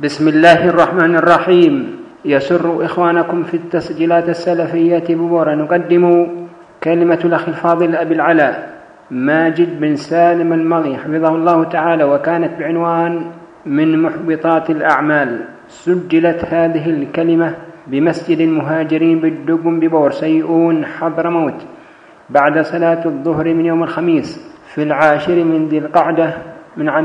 بسم الله الرحمن الرحيم. يسر إخوانكم في التسجيلات السلفية ببورا نقدم كلمة الأخ الفاضل أبي العلاء ماجد بن سالم المغي حفظه الله تعالى، وكانت بعنوان من محبطات الأعمال. سجلت هذه الكلمة بمسجد المهاجرين بالدقم ببور سيئون حضرموت بعد صلاة الظهر من يوم الخميس في 10 من ذي القعدة من عام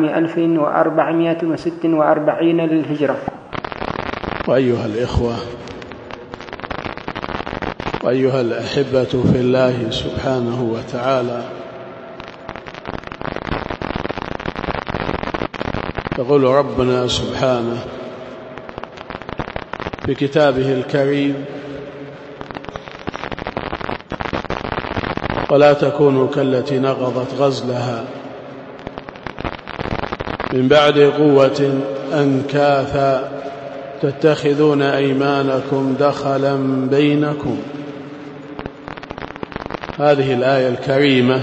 1446 للهجرة. وأيها الإخوة وأيها الأحبة في الله سبحانه وتعالى، يقول ربنا سبحانه في كتابه الكريم: ولا تكونوا كالتي نقضت غزلها من بعد قوة أنكاثا تتخذون أيمانكم دخلا بينكم. هذه الآية الكريمة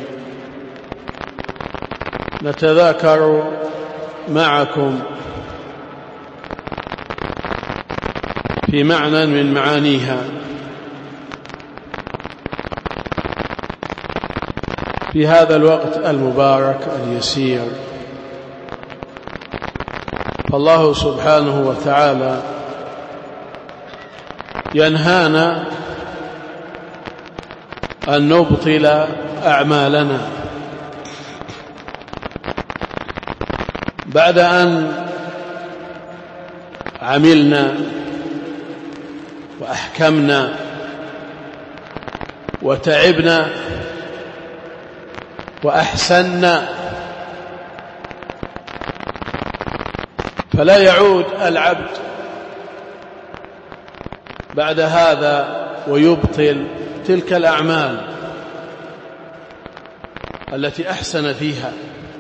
نتذاكر معكم في معنى من معانيها في هذا الوقت المبارك اليسير. فالله سبحانه وتعالى ينهانا أن نبطل أعمالنا بعد أن عملنا وأحكمنا وتعبنا وأحسنا، فلا يعود العبد بعد هذا ويبطل تلك الأعمال التي أحسن فيها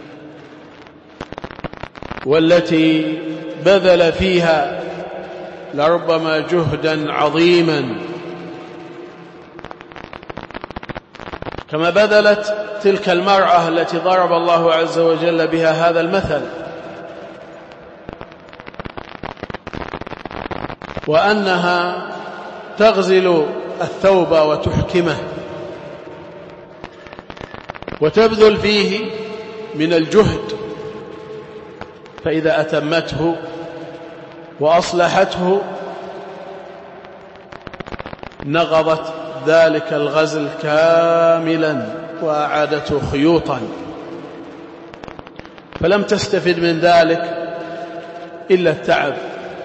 والتي بذل فيها لربما جهدا عظيما، كما بذلت تلك المرأة التي ضرب الله عز وجل بها هذا المثل، وأنها تغزل الثوب وتحكمه وتبذل فيه من الجهد، فإذا أتمته وأصلحته نقضت ذلك الغزل كاملا وأعادته خيوطا، فلم تستفد من ذلك إلا التعب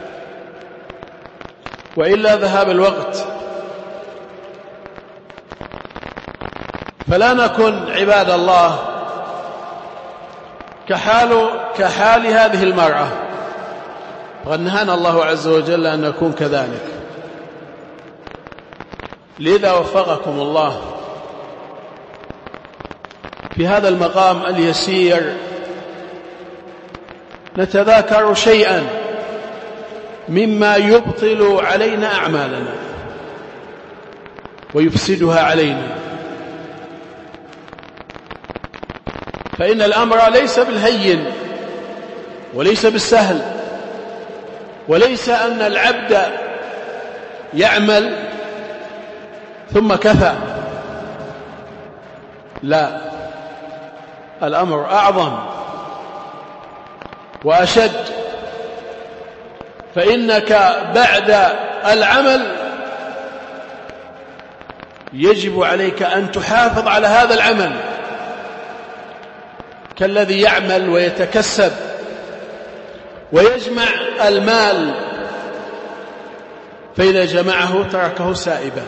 وإلا ذهاب الوقت. فلا نكن عباد الله كحال هذه المرأة، وقد نهانا الله عز وجل أن نكون كذلك. لذا وفقكم الله في هذا المقام اليسير نتذاكر شيئا مما يبطل علينا أعمالنا ويفسدها علينا، فإن الأمر ليس بالهين وليس بالسهل، وليس أن العبد يعمل ثم كفى، لا، الأمر أعظم وأشد، فإنك بعد العمل يجب عليك أن تحافظ على هذا العمل كالذي يعمل ويتكسب ويجمع المال، فإذا جمعه تركه سائبا،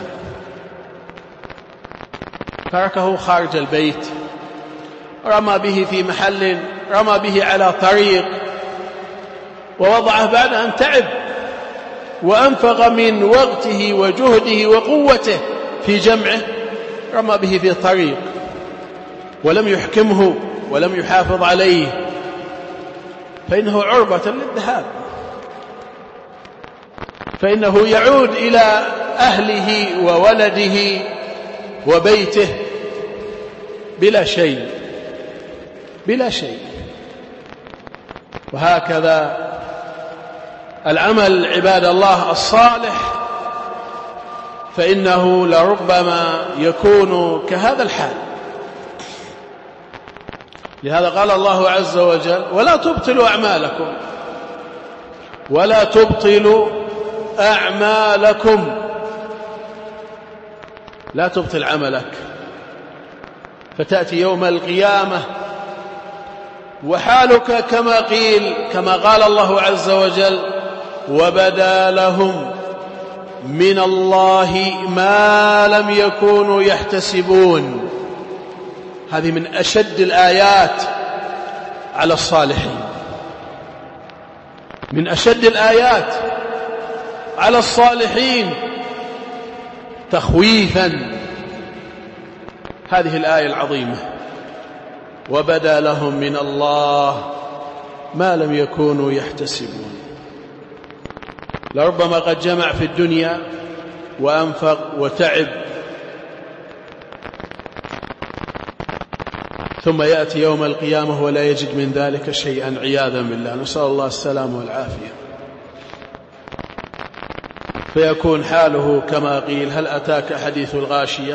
تركه خارج البيت، رمى به في محل، رمى به على طريق، ووضعه بعد أن تعب وأنفق من وقته وجهده وقوته في جمعه، رمى به في طريق ولم يحكمه ولم يحافظ عليه، فإنه عربة للذهاب، فإنه يعود إلى أهله وولده وبيته بلا شيء، بلا شيء. وهكذا العمل عباد الله الصالح فإنه لربما يكون كهذا الحال. لهذا قال الله عز وجل: ولا تبطلوا أعمالكم، ولا تبطلوا أعمالكم. لا تبطل عملك فتأتي يوم القيامة وحالك كما قيل، كما قال الله عز وجل: وبدا لهم من الله ما لم يكونوا يحتسبون. هذه من أشد الآيات على الصالحين، من أشد الآيات على الصالحين تخويفا هذه الآية العظيمة: وبدا لهم من الله ما لم يكونوا يحتسبون. لربما قد جمع في الدنيا وأنفق وتعب، ثم يأتي يوم القيامة ولا يجد من ذلك شيئا، عياذا بالله، نسأل الله السلامة والعافية. فيكون حاله كما قيل: هل أتاك حديث الغاشية؟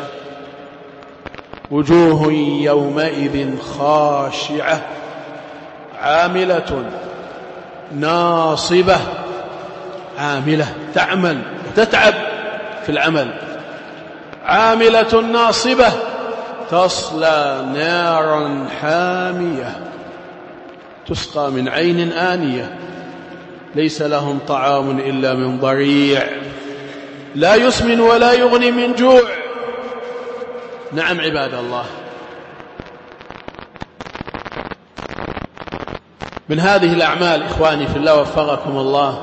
وجوه يومئذ خاشعة عاملة ناصبة. عاملة تعمل وتتعب في العمل، عاملة ناصبة تصلى نارا حامية تسقى من عين آنية ليس لهم طعام إلا من ضريع لا يسمن ولا يغني من جوع. نعم عباد الله، من هذه الأعمال إخواني في الله وفقكم الله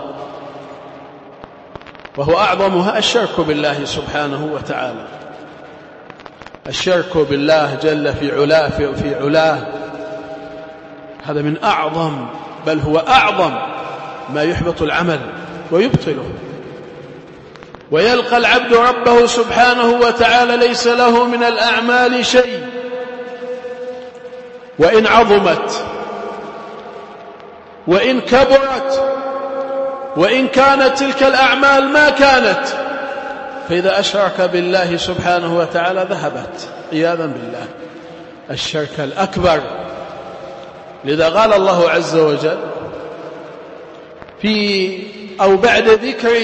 وهو أعظمها الشرك بالله سبحانه وتعالى. الشرك بالله جل في علاه هذا من أعظم، بل هو أعظم ما يحبط العمل ويبطله، ويلقى العبد ربه سبحانه وتعالى ليس له من الأعمال شيء، وإن عظمت وإن كبرت وإن كانت تلك الأعمال ما كانت، فإذا أشرك بالله سبحانه وتعالى ذهبت عياذا بالله الشرك الأكبر. لذا قال الله عز وجل بعد ذكر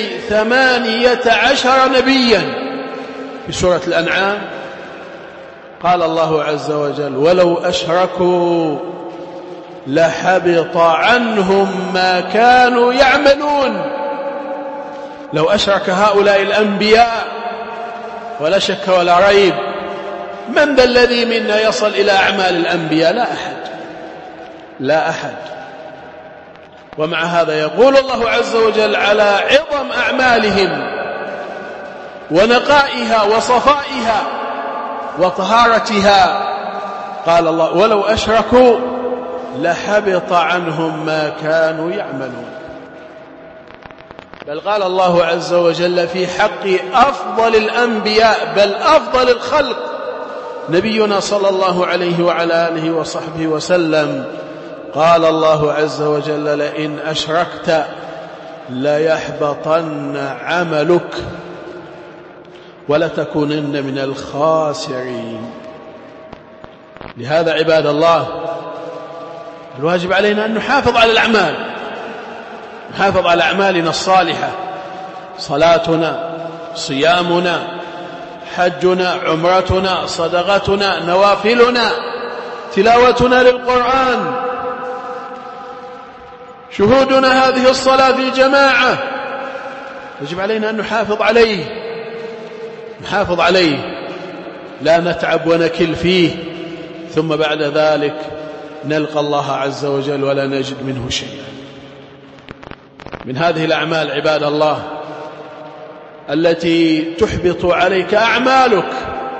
18 نبيا في سورة الأنعام، قال الله عز وجل: ولو أشركوا لحبط عنهم ما كانوا يعملون. لو أشرك هؤلاء الأنبياء ولا شك ولا ريب، من ذا الذي منا يصل إلى أعمال الأنبياء؟ لا أحد، لا أحد. ومع هذا يقول الله عز وجل على عظم أعمالهم ونقائها وصفائها وطهارتها، قال الله: ولو أشركوا لحبط عنهم ما كانوا يعملون. بل قال الله عز وجل في حق أفضل الأنبياء بل أفضل الخلق نبينا صلى الله عليه وعلى آله وصحبه وسلم، قال الله عز وجل: لئن أشركت ليحبطن عملك ولتكونن من الخاسرين. لهذا عباد الله الواجب علينا أن نحافظ على الأعمال، نحافظ على أعمالنا الصالحة، صلاتنا، صيامنا، حجنا، عمرتنا، صدقتنا، نوافلنا، تلاوتنا للقرآن، شهودنا هذه الصلاة في جماعة، يجب علينا أن نحافظ عليه، نحافظ عليه، لا نتعب ونكل فيه، ثم بعد ذلك نلقى الله عز وجل ولا نجد منه شيئا. من هذه الأعمال عباد الله التي تحبط عليك أعمالك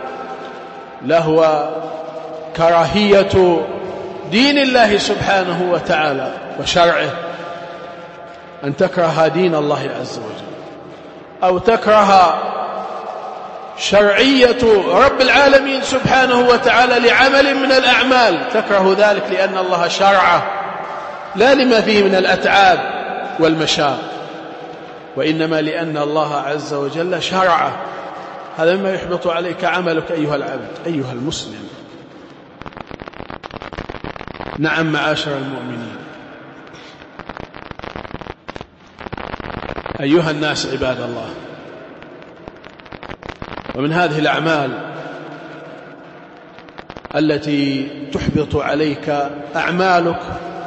لهو كراهية دين الله سبحانه وتعالى وشرعه، أن تكره دين الله عز وجل أو تكره شرعية رب العالمين سبحانه وتعالى لعمل من الأعمال، تكره ذلك لأن الله شرعه لا لما فيه من الأتعاب والمشاق. وإنما لأن الله عز وجل شرعه. هذا مما يحبط عليك عملك أيها العبد أيها المسلم. نعم معاشر المؤمنين، أيها الناس عباد الله، ومن هذه الأعمال التي تحبط عليك أعمالك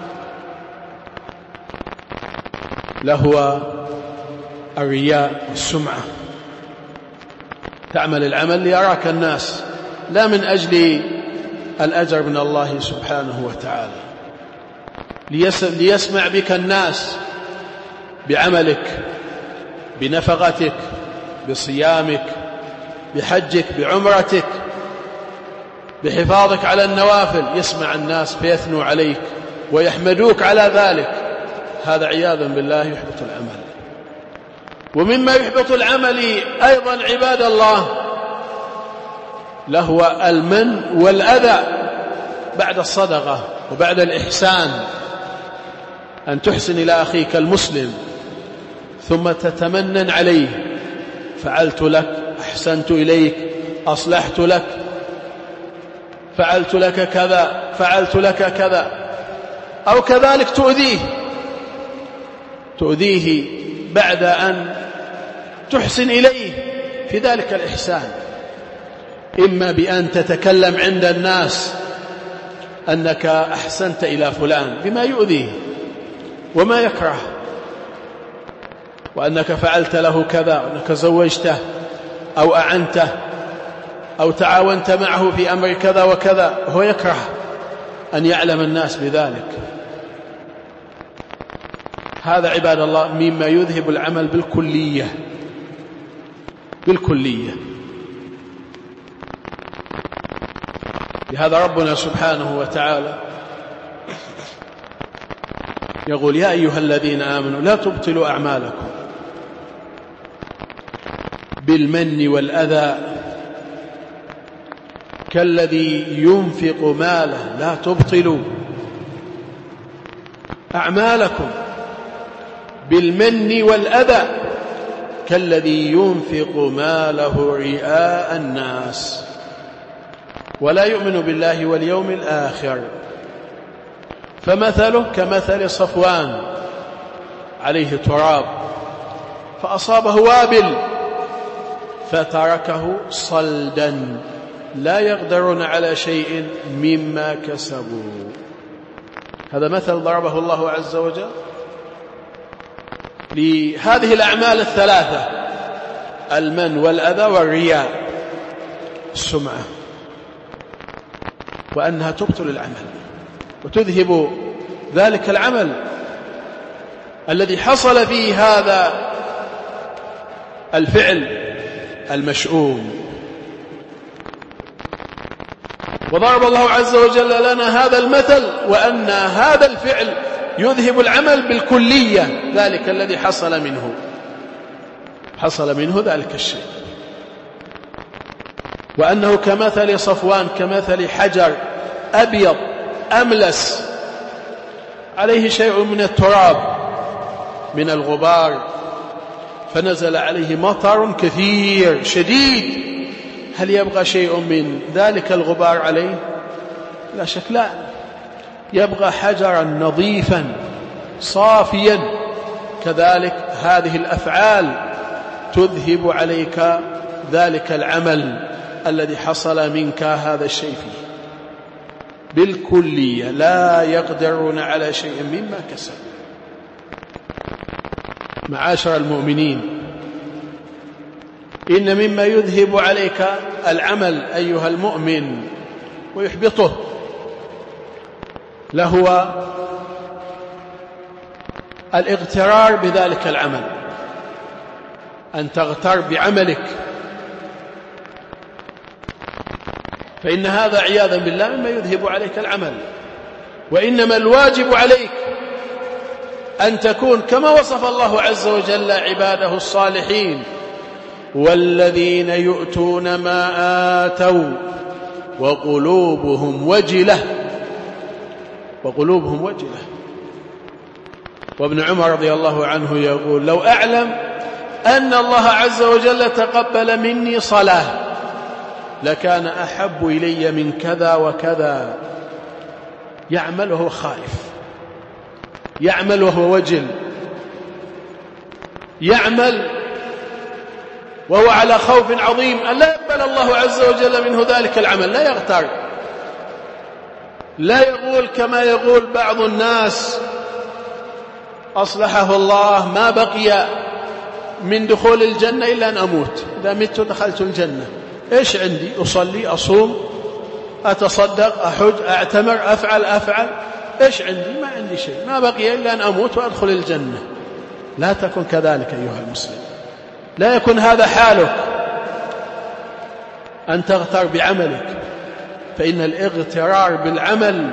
لهو الرياء والسمعة. تعمل العمل ليراك الناس، لا من أجل الأجر من الله سبحانه وتعالى، ليسمع بك الناس بعملك، بنفقتك، بصيامك، بحجك، بعمرتك، بحفاظك على النوافل، يسمع الناس فيثنوا عليك ويحمدوك على ذلك. هذا عياذا بالله يحبط العمل. ومما يحبط العمل أيضا عباد الله لهو المن والأذى بعد الصدقة وبعد الإحسان، أن تحسن إلى أخيك المسلم ثم تتمنن عليه: فعلت لك، أحسنت إليك، أصلحت لك، فعلت لك كذا، فعلت لك كذا. أو كذلك تؤذيه بعد أن تحسن إليه في ذلك الإحسان، إما بأن تتكلم عند الناس أنك أحسنت إلى فلان بما يؤذيه وما يكره، وأنك فعلت له كذا، وأنك زوجته أو أعنته أو تعاونت معه في أمر كذا وكذا، وهو يكره أن يعلم الناس بذلك. هذا عباد الله مما يذهب العمل بالكلية. لهذا ربنا سبحانه وتعالى يقول: يا أيها الذين آمنوا لا تبطلوا أعمالكم بالمن والأذى كالذي ينفق ماله. لا تبطلوا أعمالكم بالمن والأذى كالذي ينفق ماله رئاء الناس ولا يؤمن بالله واليوم الآخر، فمثله كمثل صفوان عليه تراب فأصابه وابل فتركه صلدا لا يقدرون على شيء مما كسبوا. هذا مثل ضربه الله عز وجل لهذه الأعمال الثلاثة: المن والأذى والرياء، السمعة، وأنها تبطل العمل وتذهب ذلك العمل الذي حصل فيه هذا الفعل المشؤوم. وضرب الله عز وجل لنا هذا المثل، وأن هذا الفعل يذهب العمل بالكلية، ذلك الذي حصل منه ذلك الشيء، وأنه كمثل صفوان، كمثل حجر أبيض أملس عليه شيء من التراب من الغبار، فنزل عليه مطر كثير شديد، هل يبقى شيء من ذلك الغبار عليه؟ لا شك لا، يبقى حجرا نظيفا صافيا. كذلك هذه الأفعال تذهب عليك ذلك العمل الذي حصل منك هذا الشيء فيه بالكلية، لا يقدرون على شيء مما كسب. معاشر المؤمنين، إن مما يذهب عليك العمل أيها المؤمن ويحبطه لهو الاغترار بذلك العمل، أن تغتر بعملك، فإن هذا عياذا بالله مما يذهب عليك العمل. وإنما الواجب عليك أن تكون كما وصف الله عز وجل عباده الصالحين: والذين يؤتون ما آتوا وقلوبهم وجلة. وابن عمر رضي الله عنه يقول: لو أعلم أن الله عز وجل تقبل مني صلاة لكان أحب إلي من كذا وكذا. يعمل وهو خائف، يعمل وهو وجل، يعمل وهو على خوف عظيم أن لا يقبل الله عز وجل منه ذلك العمل. لا يغتر، لا يقول كما يقول بعض الناس أصلحه الله: ما بقي من دخول الجنة إلا أن أموت، إذا مت دخلت الجنة، إيش عندي؟ أصلي، أصوم، أتصدق، أحج، أعتمر، أفعل، إيش عندي؟ ما عندي شيء، ما بقي إلا أن أموت وأدخل الجنة. لا تكن كذلك أيها المسلم، لا يكن هذا حالك أن تغتر بعملك، فإن الاغترار بالعمل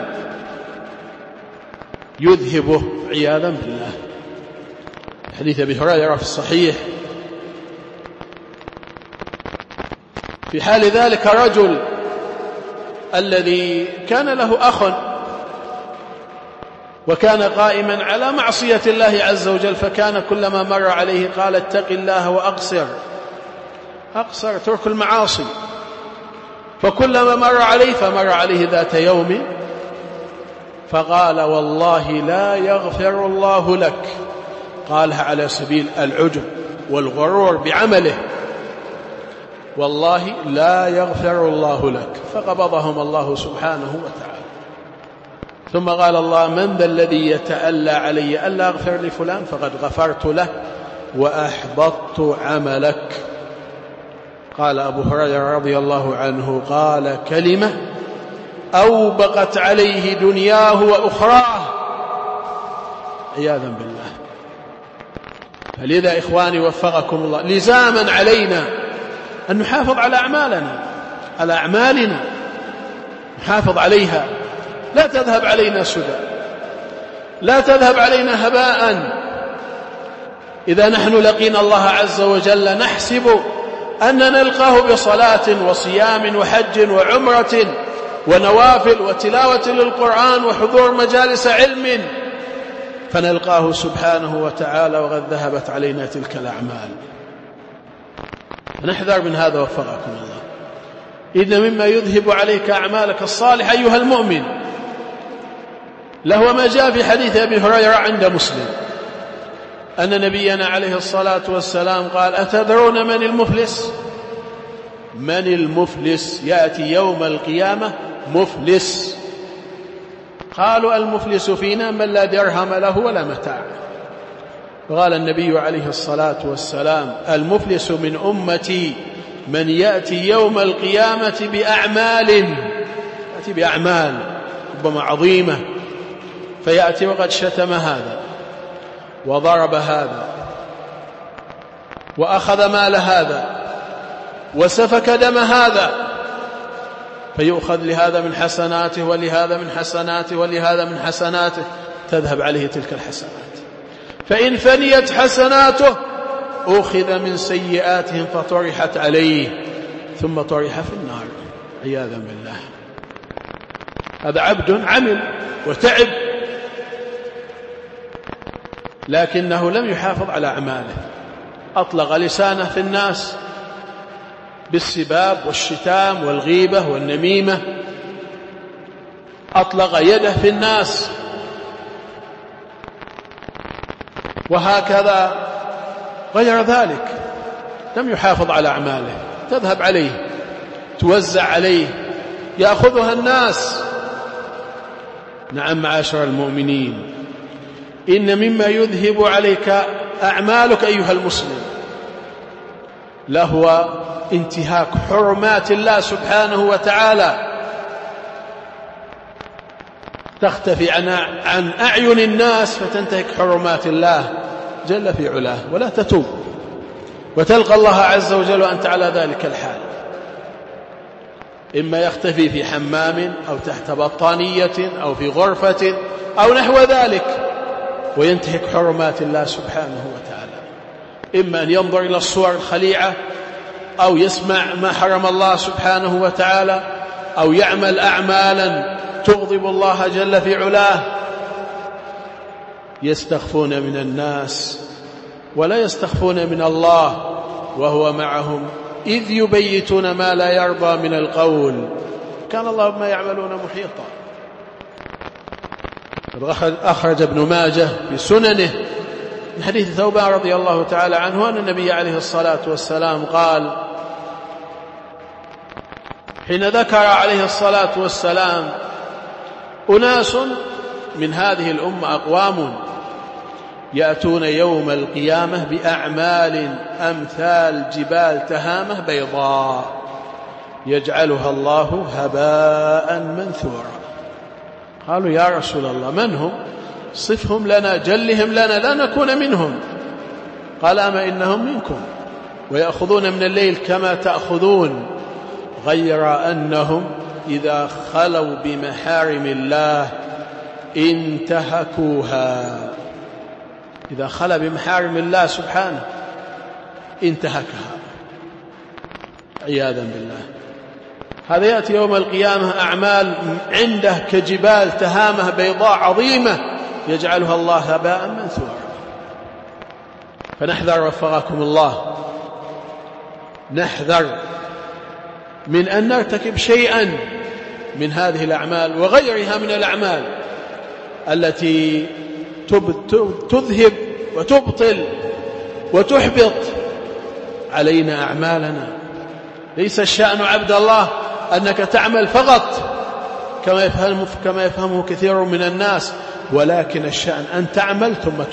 يذهبه عياذا بالله. حديث أبي هريرة في الصحيح: في حال ذلك رجل الذي كان له أخ وكان قائما على معصية الله عز وجل، فكان كلما مر عليه قال: اتق الله وأقصر، اترك المعاصي. فكلما مر عليه ذات يوم فقال: والله لا يغفر الله لك. قالها على سبيل العجب والغرور بعمله: والله لا يغفر الله لك. فقبضهم الله سبحانه وتعالى. ثم قال الله: من ذا الذي يتألى علي ألا أغفر لفلان؟ فقد غفرت له وأحبطت عملك. قال أبو هريرة رضي الله عنه: قال كلمة أوبقت عليه دنياه وأخراه عياذا بالله. فلذا إخواني وفقكم الله، لزاما علينا أن نحافظ على أعمالنا، نحافظ عليها، لا تذهب علينا سدى، لا تذهب علينا هباء. إذا نحن لقينا الله عز وجل نحسب أن نلقاه بصلاة وصيام وحج وعمرة ونوافل وتلاوة للقرآن وحضور مجالس علم، فنلقاه سبحانه وتعالى وقد ذهبت علينا تلك الأعمال. نحذر من هذا وفقكم الله. إن مما يذهب عليك أعمالك الصالحة أيها المؤمن لهو ما جاء في حديث أبي هريرة عند مسلم أن نبينا عليه الصلاة والسلام قال: أتدرون من المفلس؟ من المفلس؟ يأتي يوم القيامة مفلس. قالوا: المفلس فينا من لا درهم له ولا متاع. قال النبي عليه الصلاة والسلام: المفلس من أمتي من يأتي يوم القيامة بأعمال ربما عظيمة، فيأتي وقد شتم هذا وضرب هذا وأخذ مال هذا وسفك دم هذا، فيؤخذ لهذا من حسناته ولهذا من حسناته ولهذا من حسناته، تذهب عليه تلك الحسنات. فإن فنيت حسناته أخذ من سيئاتهم فطرحت عليه ثم طرح في النار عياذا بالله. هذا عبد عمل وتعب لكنه لم يحافظ على أعماله، أطلق لسانه في الناس بالسباب والشتام والغيبة والنميمة، أطلق يده في الناس، وهكذا غير ذلك لم يحافظ على أعماله، تذهب عليه، توزع عليه، يأخذها الناس. نعم معاشر المؤمنين، إن مما يذهب عليك أعمالك أيها المسلم لهو انتهاك حرمات الله سبحانه وتعالى، تختفي عن أعين الناس فتنتهك حرمات الله جل في علاه، ولا تتوب وتلقى الله عز وجل وأنت على ذلك الحال، إما يختفي في حمام أو تحت بطانية أو في غرفة أو نحو ذلك وينتهك حرمات الله سبحانه وتعالى، إما أن ينظر إلى الصور الخليعة أو يسمع ما حرم الله سبحانه وتعالى أو يعمل أعمالا تغضب الله جل في علاه. يستخفون من الناس ولا يستخفون من الله وهو معهم إذ يبيتون ما لا يرضى من القول كان الله بما يعملون محيطا. أخرج ابن ماجه بسننه من حديث ثوبان رضي الله تعالى عنه أن النبي عليه الصلاة والسلام قال حين ذكر عليه الصلاة والسلام أناس من هذه الأمة أقوام يأتون يوم القيامة بأعمال أمثال جبال تهامة بيضاء يجعلها الله هباء منثورا. قالوا يا رسول الله من هم؟ صفهم لنا جلهم لنا لا نكون منهم. قال أما إنهم منكم ويأخذون من الليل كما تأخذون غير أنهم إذا خلوا بمحارم الله انتهكوها. إذا خلا بمحارم الله سبحانه انتهكها عياذا بالله. هذا يأتي يوم القيامة أعمال عنده كجبال تهامة بيضاء عظيمة يجعلها الله هباء منثورا. فنحذر وفقكم الله، نحذر من أن نرتكب شيئا من هذه الأعمال وغيرها من الأعمال التي تذهب وتبطل وتحبط علينا أعمالنا. ليس الشأن عبد الله أنك تعمل فقط كما يفهمه كثير من الناس، ولكن الشأن أن تعمل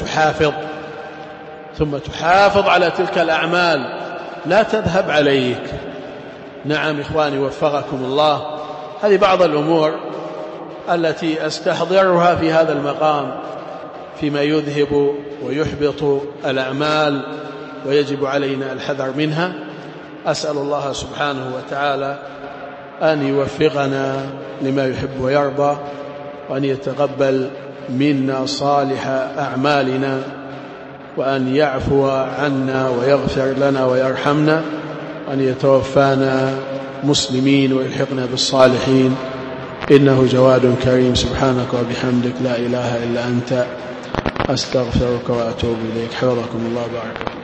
ثم تحافظ على تلك الأعمال لا تذهب عليك. نعم إخواني وفقكم الله، هذه بعض الأمور التي أستحضرها في هذا المقام فيما يذهب ويحبط الأعمال ويجب علينا الحذر منها. أسأل الله سبحانه وتعالى أن يوفقنا لما يحب ويرضى، وأن يتقبل منا صالح أعمالنا، وأن يعفو عنا ويغفر لنا ويرحمنا، وأن يتوفانا مسلمين ويلحقنا بالصالحين، إنه جواد كريم. سبحانك وبحمدك لا إله إلا أنت أستغفرك وأتوب إليك. حفظكم الله بارك.